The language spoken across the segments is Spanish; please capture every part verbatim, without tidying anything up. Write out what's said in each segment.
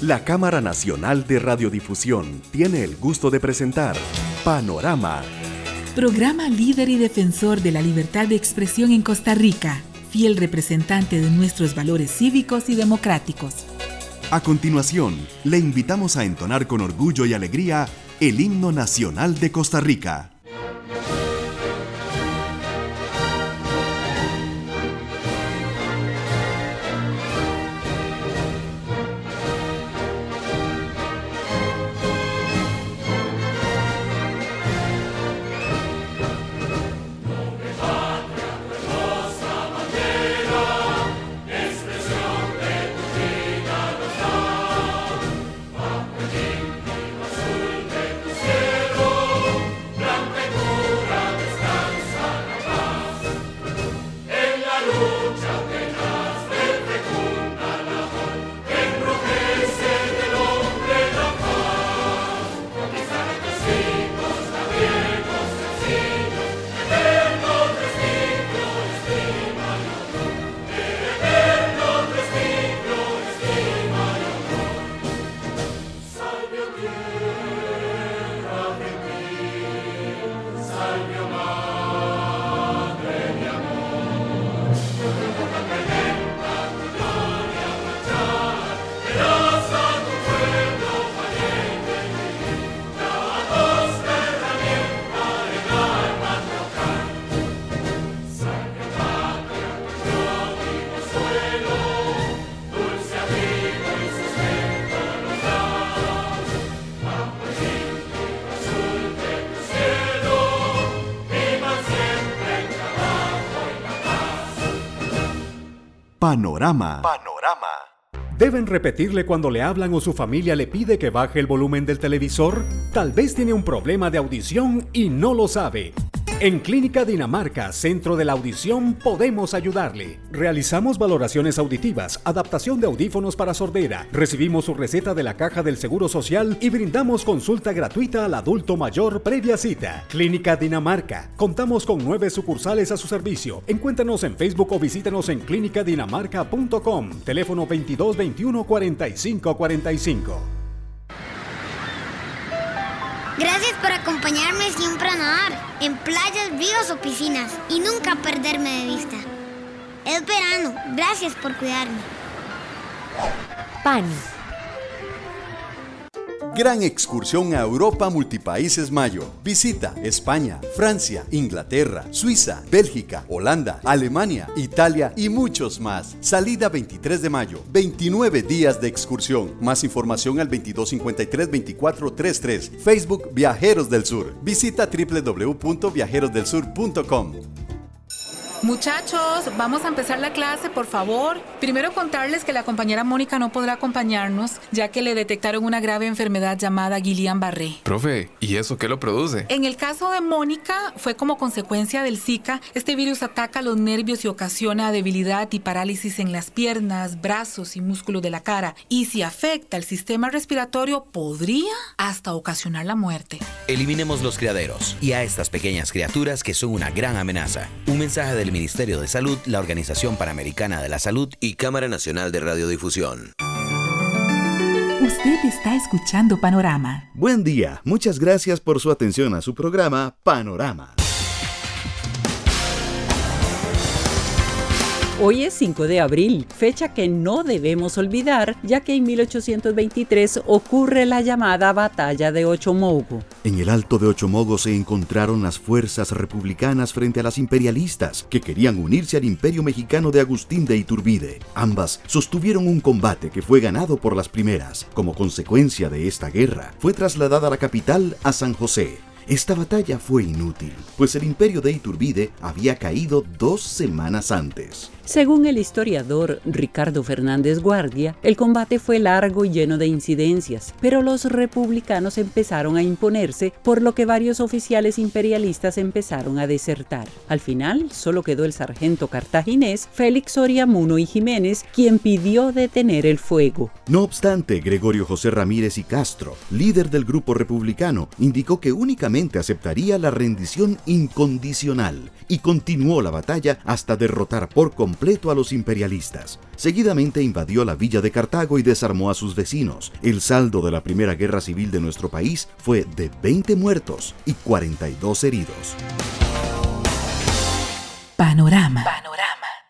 La Cámara Nacional de Radiodifusión tiene el gusto de presentar Panorama. Programa líder y defensor de la libertad de expresión en Costa Rica, fiel representante de nuestros valores cívicos y democráticos. A continuación, le invitamos a entonar con orgullo y alegría el himno nacional de Costa Rica. Panorama. Panorama. ¿Deben repetirle cuando le hablan o su familia le pide que baje el volumen del televisor? Tal vez tiene un problema de audición y no lo sabe. En Clínica Dinamarca, Centro de la Audición, podemos ayudarle. Realizamos valoraciones auditivas, adaptación de audífonos para sordera, recibimos su receta de la Caja del Seguro Social y brindamos consulta gratuita al adulto mayor previa cita. Clínica Dinamarca. Contamos con nueve sucursales a su servicio. Encuéntranos en Facebook o visítanos en clínica dinamarca punto com. Teléfono veintidós veintiuno cuarenta y cinco cuarenta y cinco. Gracias por acompañarme siempre a nadar, en playas, ríos o piscinas, y nunca perderme de vista. Es verano, gracias por cuidarme. P A N. Gran excursión a Europa Multipaíses Mayo. Visita España, Francia, Inglaterra, Suiza, Bélgica, Holanda, Alemania, Italia y muchos más. Salida veintitrés de mayo, veintinueve días de excursión. Más información al veintidós cincuenta y tres veinticuatro treinta y tres. Facebook Viajeros del Sur. Visita doble u doble u doble u punto viajeros del sur punto com. Muchachos, vamos a empezar la clase, por favor. Primero contarles que la compañera Mónica no podrá acompañarnos, ya que le detectaron una grave enfermedad llamada Guillain-Barré. Profe, ¿y eso qué lo produce? En el caso de Mónica, fue como consecuencia del Zika. Este virus ataca los nervios y ocasiona debilidad y parálisis en las piernas, brazos y músculos de la cara. Y si afecta el sistema respiratorio, podría hasta ocasionar la muerte. Eliminemos los criaderos y a estas pequeñas criaturas que son una gran amenaza. Un mensaje del Ministerio de Salud, la Organización Panamericana de la Salud y Cámara Nacional de Radiodifusión. Usted está escuchando Panorama. Buen día, muchas gracias por su atención a su programa Panorama. Hoy es cinco de abril, fecha que no debemos olvidar, ya que en mil ochocientos veintitrés ocurre la llamada Batalla de Ochomogo. En el Alto de Ochomogo se encontraron las fuerzas republicanas frente a las imperialistas, que querían unirse al imperio mexicano de Agustín de Iturbide. Ambas sostuvieron un combate que fue ganado por las primeras. Como consecuencia de esta guerra, fue trasladada la capital a San José. Esta batalla fue inútil, pues el imperio de Iturbide había caído dos semanas antes. Según el historiador Ricardo Fernández Guardia, el combate fue largo y lleno de incidencias, pero los republicanos empezaron a imponerse, por lo que varios oficiales imperialistas empezaron a desertar. Al final, solo quedó el sargento cartaginés Félix Oriamuno y Jiménez, quien pidió detener el fuego. No obstante, Gregorio José Ramírez y Castro, líder del grupo republicano, indicó que únicamente únicamente aceptaría la rendición incondicional y continuó la batalla hasta derrotar por completo a los imperialistas. Seguidamente invadió la villa de Cartago y desarmó a sus vecinos. El saldo de la Primera Guerra Civil de nuestro país fue de veinte muertos y cuarenta y dos heridos. Panorama. Panorama.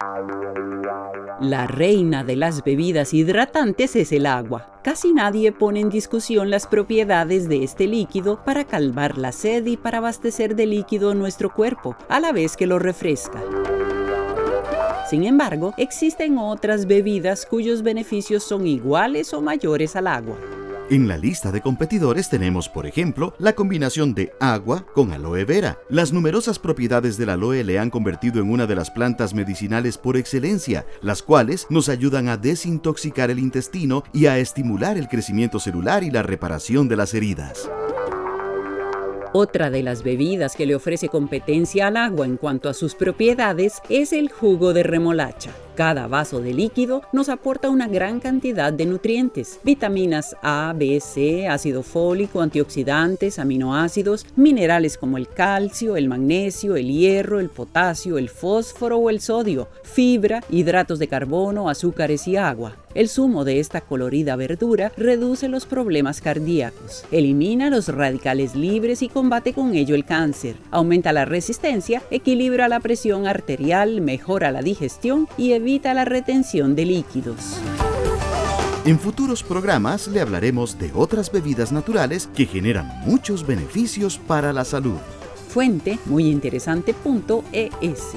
La reina de las bebidas hidratantes es el agua. Casi nadie pone en discusión las propiedades de este líquido para calmar la sed y para abastecer de líquido nuestro cuerpo, a la vez que lo refresca. Sin embargo, existen otras bebidas cuyos beneficios son iguales o mayores al agua. En la lista de competidores tenemos, por ejemplo, la combinación de agua con aloe vera. Las numerosas propiedades del aloe le han convertido en una de las plantas medicinales por excelencia, las cuales nos ayudan a desintoxicar el intestino y a estimular el crecimiento celular y la reparación de las heridas. Otra de las bebidas que le ofrece competencia al agua en cuanto a sus propiedades es el jugo de remolacha. Cada vaso de líquido nos aporta una gran cantidad de nutrientes, vitaminas A, B, C, ácido fólico, antioxidantes, aminoácidos, minerales como el calcio, el magnesio, el hierro, el potasio, el fósforo o el sodio, fibra, hidratos de carbono, azúcares y agua. El zumo de esta colorida verdura reduce los problemas cardíacos, elimina los radicales libres y combate con ello el cáncer, aumenta la resistencia, equilibra la presión arterial, mejora la digestión y evita la retención de líquidos. En futuros programas le hablaremos de otras bebidas naturales que generan muchos beneficios para la salud. Fuente muyinteresante punto e s.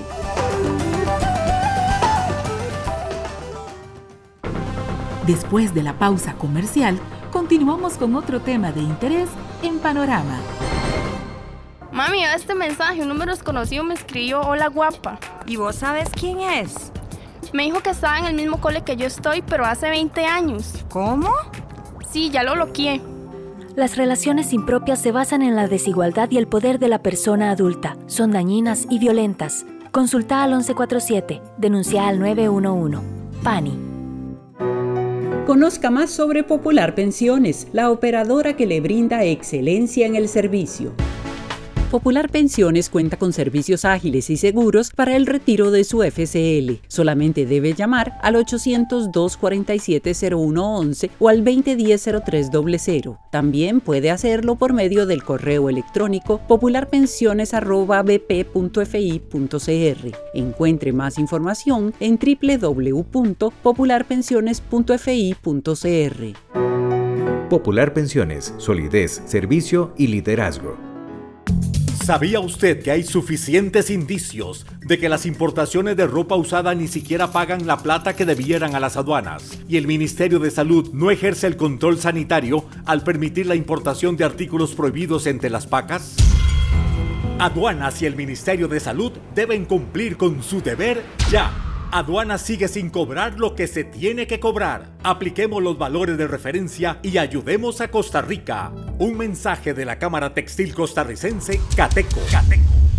Después de la pausa comercial, continuamos con otro tema de interés en Panorama. Mami, a este mensaje un número desconocido me escribió: hola guapa. ¿Y vos sabes quién es? Me dijo que estaba en el mismo cole que yo estoy, pero hace veinte años. ¿Cómo? Sí, ya lo bloqueé. Las relaciones impropias se basan en la desigualdad y el poder de la persona adulta. Son dañinas y violentas. Consulta al once cuarenta y siete. Denuncia al nueve uno uno. PANI. Conozca más sobre Popular Pensiones, la operadora que le brinda excelencia en el servicio. Popular Pensiones cuenta con servicios ágiles y seguros para el retiro de su F C L. Solamente debe llamar al ochocientos, dos cuarenta y siete, cero uno once o al veinte diez, cero tres cero cero. También puede hacerlo por medio del correo electrónico popularpensiones arroba b p punto f i punto c r. Encuentre más información en doble u doble u doble u punto popular pensiones punto f i punto c r. Popular Pensiones, solidez, servicio y liderazgo. ¿Sabía usted que hay suficientes indicios de que las importaciones de ropa usada ni siquiera pagan la plata que debieran a las aduanas? Y el Ministerio de Salud no ejerce el control sanitario al permitir la importación de artículos prohibidos entre las pacas. Aduanas y el Ministerio de Salud deben cumplir con su deber ya. Aduanas sigue sin cobrar lo que se tiene que cobrar. Apliquemos los valores de referencia y ayudemos a Costa Rica. Un mensaje de la Cámara Textil Costarricense, Cateco. Cateco.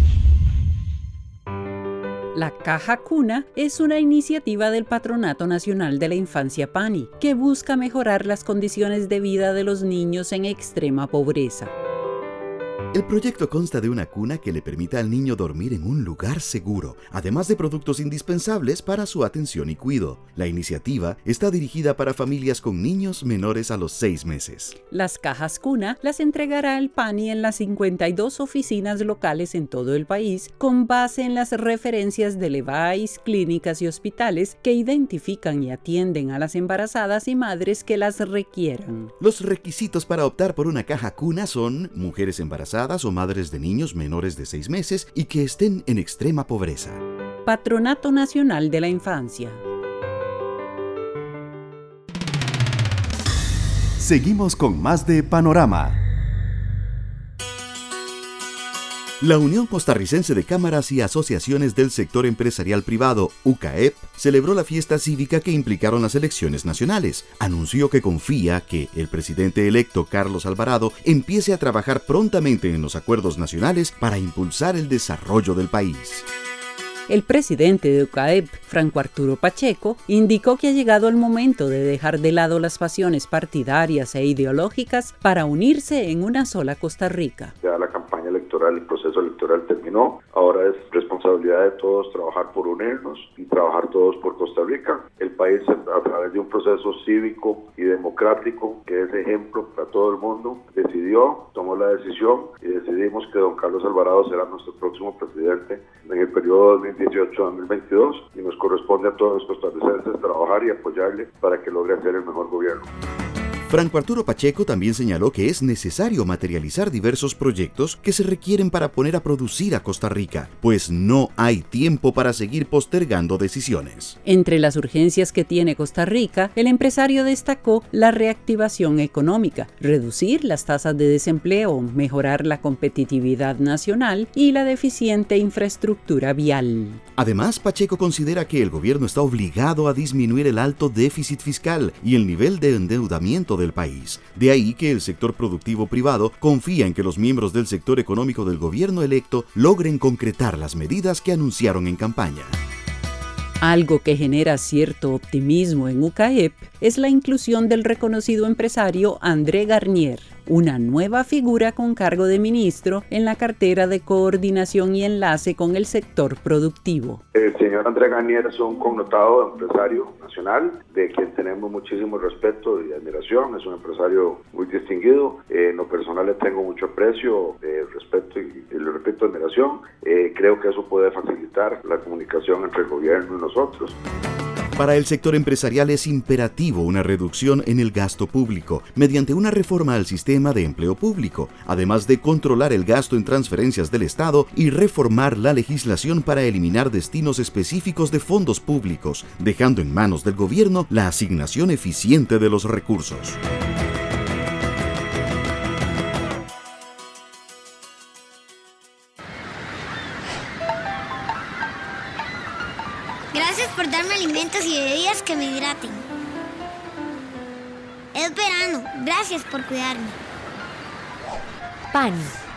La Caja Cuna es una iniciativa del Patronato Nacional de la Infancia PANI que busca mejorar las condiciones de vida de los niños en extrema pobreza. El proyecto consta de una cuna que le permita al niño dormir en un lugar seguro, además de productos indispensables para su atención y cuidado. La iniciativa está dirigida para familias con niños menores a los seis meses. Las cajas cuna las entregará el PANI en las cincuenta y dos oficinas locales en todo el país, con base en las referencias del E V A I S, clínicas y hospitales que identifican y atienden a las embarazadas y madres que las requieran. Los requisitos para optar por una caja cuna son mujeres embarazadas o madres de niños menores de seis meses y que estén en extrema pobreza. Patronato Nacional de la Infancia. Seguimos con más de Panorama. La Unión Costarricense de Cámaras y Asociaciones del Sector Empresarial Privado, U C A E P, celebró la fiesta cívica que implicaron las elecciones nacionales. Anunció que confía que el presidente electo Carlos Alvarado empiece a trabajar prontamente en los acuerdos nacionales para impulsar el desarrollo del país. El presidente de UCAEP, Franco Arturo Pacheco, indicó que ha llegado el momento de dejar de lado las pasiones partidarias e ideológicas para unirse en una sola Costa Rica. Ya la campaña electoral, el proceso electoral terminó. Ahora es responsabilidad de todos trabajar por unirnos y trabajar todos por Costa Rica. El país, a través de un proceso cívico y democrático que es ejemplo para todo el mundo, decidió, tomó la decisión y decidimos que don Carlos Alvarado será nuestro próximo presidente en el periodo dos mil dieciocho a dos mil veintidós, y nos corresponde a todos los costarricenses trabajar y apoyarle para que logre hacer el mejor gobierno. Franco Arturo Pacheco también señaló que es necesario materializar diversos proyectos que se requieren para poner a producir a Costa Rica, pues no hay tiempo para seguir postergando decisiones. Entre las urgencias que tiene Costa Rica, el empresario destacó la reactivación económica, reducir las tasas de desempleo, mejorar la competitividad nacional y la deficiente infraestructura vial. Además, Pacheco considera que el gobierno está obligado a disminuir el alto déficit fiscal y el nivel de endeudamiento del país. De ahí que el sector productivo privado confía en que los miembros del sector económico del gobierno electo logren concretar las medidas que anunciaron en campaña. Algo que genera cierto optimismo en UCAEP es la inclusión del reconocido empresario André Garnier, una nueva figura con cargo de ministro en la cartera de coordinación y enlace con el sector productivo. El señor André Garnier es un connotado empresario nacional, de quien tenemos muchísimo respeto y admiración. Es un empresario muy distinguido. Eh, en lo personal le tengo mucho aprecio, eh, respeto y, y le repito, admiración. Eh, creo que eso puede facilitar la comunicación entre el gobierno y nosotros. Para el sector empresarial es imperativo una reducción en el gasto público mediante una reforma al sistema de empleo público, además de controlar el gasto en transferencias del Estado y reformar la legislación para eliminar destinos específicos de fondos públicos, dejando en manos del gobierno la asignación eficiente de los recursos. Gracias por darme alimentos y bebidas que me hidraten. Es verano. Gracias por cuidarme. Pan.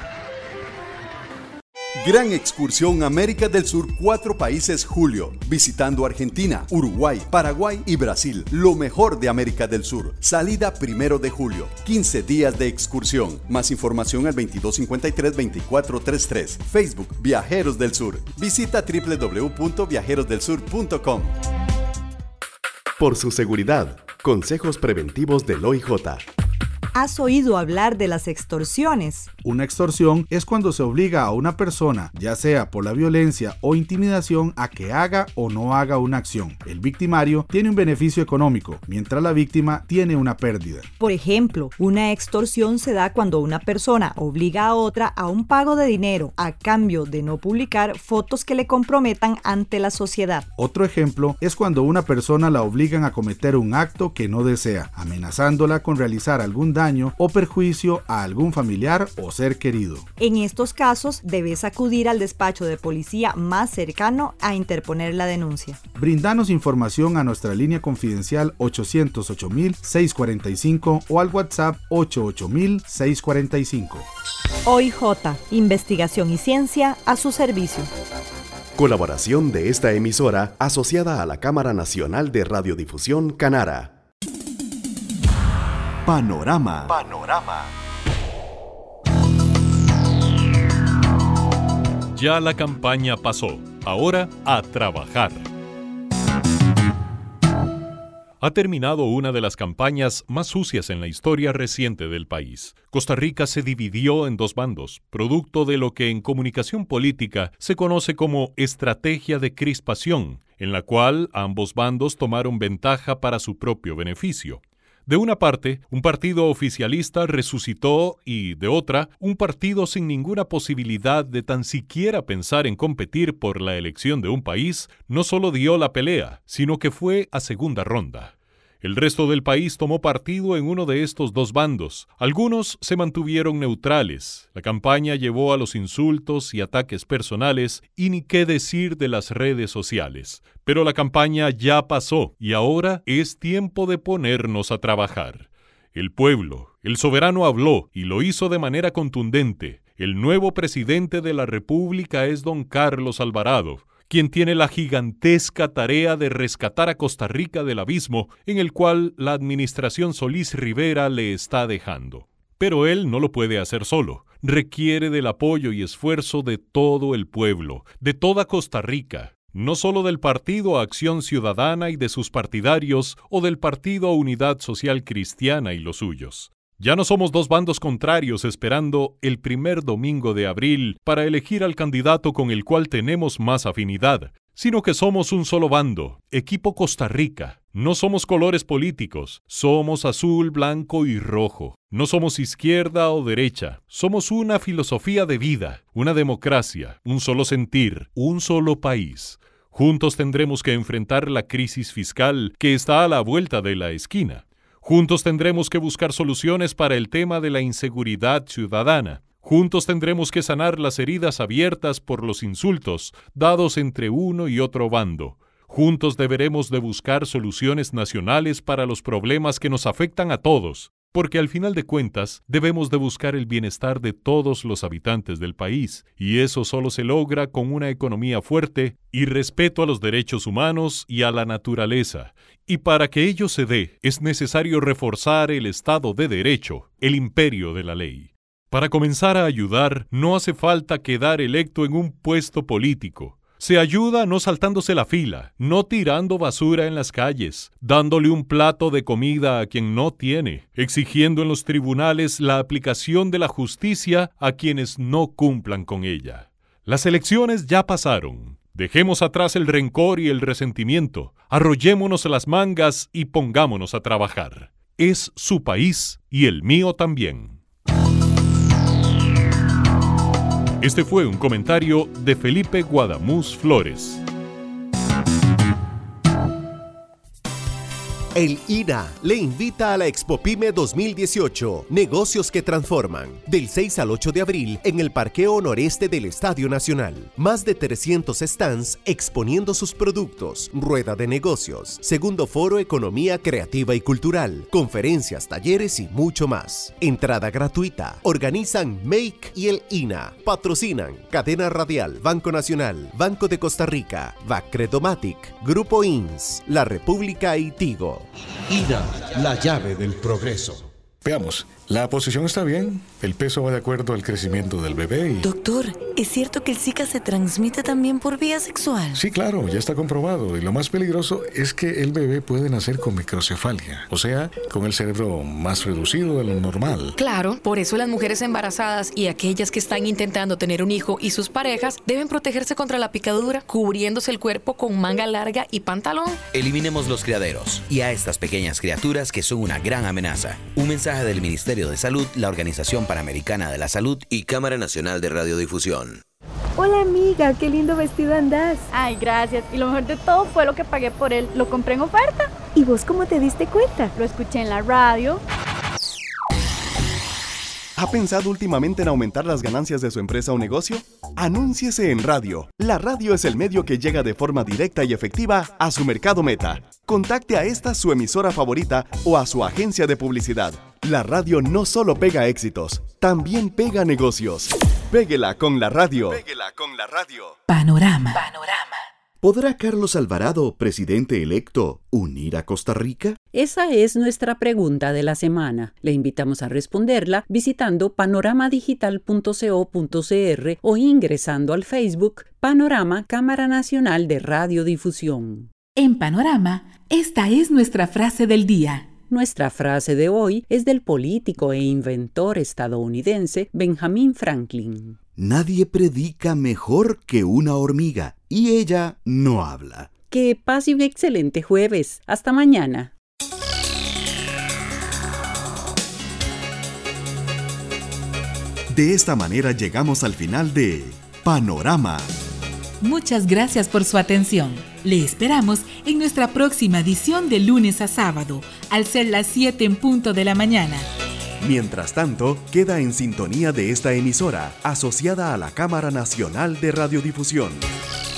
Gran excursión América del Sur, cuatro países julio, visitando Argentina, Uruguay, Paraguay y Brasil, lo mejor de América del Sur. Salida primero de julio, quince días de excursión. Más información al veintidós cincuenta y tres veinticuatro treinta y tres. Facebook Viajeros del Sur. Visita doble u doble u doble u punto viajeros del sur punto com. Por su seguridad, consejos preventivos del O I J. ¿Has oído hablar de las extorsiones? Una extorsión es cuando se obliga a una persona, ya sea por la violencia o intimidación, a que haga o no haga una acción. El victimario tiene un beneficio económico, mientras la víctima tiene una pérdida. Por ejemplo, una extorsión se da cuando una persona obliga a otra a un pago de dinero a cambio de no publicar fotos que le comprometan ante la sociedad. Otro ejemplo es cuando una persona la obligan a cometer un acto que no desea, amenazándola con realizar algún daño o perjuicio a algún familiar o ser querido. En estos casos, debes acudir al despacho de policía más cercano a interponer la denuncia. Brindanos información a nuestra línea confidencial ochocientos ocho mil seiscientos cuarenta y cinco o al WhatsApp ochenta y ocho mil seiscientos cuarenta y cinco. O I J, investigación y ciencia a su servicio. Colaboración de esta emisora asociada a la Cámara Nacional de Radiodifusión Canara. Panorama. Panorama. Ya la campaña pasó. Ahora a trabajar. Ha terminado una de las campañas más sucias en la historia reciente del país. Costa Rica se dividió en dos bandos, producto de lo que en comunicación política se conoce como estrategia de crispación, en la cual ambos bandos tomaron ventaja para su propio beneficio. De una parte, un partido oficialista resucitó y, de otra, un partido sin ninguna posibilidad de tan siquiera pensar en competir por la elección de un país, no solo dio la pelea, sino que fue a segunda ronda. El resto del país tomó partido en uno de estos dos bandos. Algunos se mantuvieron neutrales. La campaña llevó a los insultos y ataques personales y ni qué decir de las redes sociales. Pero la campaña ya pasó y ahora es tiempo de ponernos a trabajar. El pueblo, el soberano habló y lo hizo de manera contundente. El nuevo presidente de la República es don Carlos Alvarado, quien tiene la gigantesca tarea de rescatar a Costa Rica del abismo en el cual la administración Solís Rivera le está dejando. Pero él no lo puede hacer solo. Requiere del apoyo y esfuerzo de todo el pueblo, de toda Costa Rica, no solo del Partido Acción Ciudadana y de sus partidarios o del Partido Unidad Social Cristiana y los suyos. Ya no somos dos bandos contrarios esperando el primer domingo de abril para elegir al candidato con el cual tenemos más afinidad, sino que somos un solo bando, Equipo Costa Rica. No somos colores políticos, somos azul, blanco y rojo. No somos izquierda o derecha, somos una filosofía de vida, una democracia, un solo sentir, un solo país. Juntos tendremos que enfrentar la crisis fiscal que está a la vuelta de la esquina. Juntos tendremos que buscar soluciones para el tema de la inseguridad ciudadana. Juntos tendremos que sanar las heridas abiertas por los insultos dados entre uno y otro bando. Juntos deberemos de buscar soluciones nacionales para los problemas que nos afectan a todos, porque al final de cuentas debemos de buscar el bienestar de todos los habitantes del país, y eso solo se logra con una economía fuerte y respeto a los derechos humanos y a la naturaleza. Y para que ello se dé, es necesario reforzar el Estado de Derecho, el imperio de la ley. Para comenzar a ayudar, no hace falta quedar electo en un puesto político. Se ayuda no saltándose la fila, no tirando basura en las calles, dándole un plato de comida a quien no tiene, exigiendo en los tribunales la aplicación de la justicia a quienes no cumplan con ella. Las elecciones ya pasaron. Dejemos atrás el rencor y el resentimiento, arrollémonos las mangas y pongámonos a trabajar. Es su país y el mío también. Este fue un comentario de Felipe Guadamuz Flores. El I N A le invita a la Expopyme dos mil dieciocho, Negocios que Transforman, del seis al ocho de abril en el Parqueo Noreste del Estadio Nacional. Más de trescientos stands exponiendo sus productos, rueda de negocios, segundo foro Economía Creativa y Cultural, conferencias, talleres y mucho más. Entrada gratuita. Organizan Make y el I N A. Patrocinan Cadena Radial, Banco Nacional, Banco de Costa Rica, Bacredomatic, Grupo I N S, La República y Tigo. I N A, la llave del progreso. Veamos, la posición está bien, el peso va de acuerdo al crecimiento del bebé y... Doctor, ¿es cierto que el Zika se transmite también por vía sexual? Sí, claro, ya está comprobado, y lo más peligroso es que el bebé puede nacer con microcefalia, o sea, con el cerebro más reducido de lo normal. Claro, por eso las mujeres embarazadas y aquellas que están intentando tener un hijo y sus parejas deben protegerse contra la picadura, cubriéndose el cuerpo con manga larga y pantalón. Eliminemos los criaderos y a estas pequeñas criaturas que son una gran amenaza. Un mensaje del Ministerio de Salud, la Organización Panamericana de la Salud y Cámara Nacional de Radiodifusión. Hola amiga, qué lindo vestido andás. Ay, gracias. Y lo mejor de todo fue lo que pagué por él. Lo compré en oferta. ¿Y vos cómo te diste cuenta? Lo escuché en la radio. ¿Ha pensado últimamente en aumentar las ganancias de su empresa o negocio? Anúnciese en radio. La radio es el medio que llega de forma directa y efectiva a su mercado meta. Contacte a esta su emisora favorita o a su agencia de publicidad. La radio no solo pega éxitos, también pega negocios. Péguela con la radio. Péguela con la radio. Panorama. Panorama. ¿Podrá Carlos Alvarado, presidente electo, unir a Costa Rica? Esa es nuestra pregunta de la semana. Le invitamos a responderla visitando panorama digital punto co punto cr o ingresando al Facebook Panorama Cámara Nacional de Radiodifusión. En Panorama, esta es nuestra frase del día. Nuestra frase de hoy es del político e inventor estadounidense Benjamin Franklin. Nadie predica mejor que una hormiga, y ella no habla. Que pase un excelente jueves. Hasta mañana. De esta manera llegamos al final de Panorama. Muchas gracias por su atención. Le esperamos en nuestra próxima edición de lunes a sábado, al ser las siete en punto de la mañana. Mientras tanto, queda en sintonía de esta emisora, asociada a la Cámara Nacional de Radiodifusión.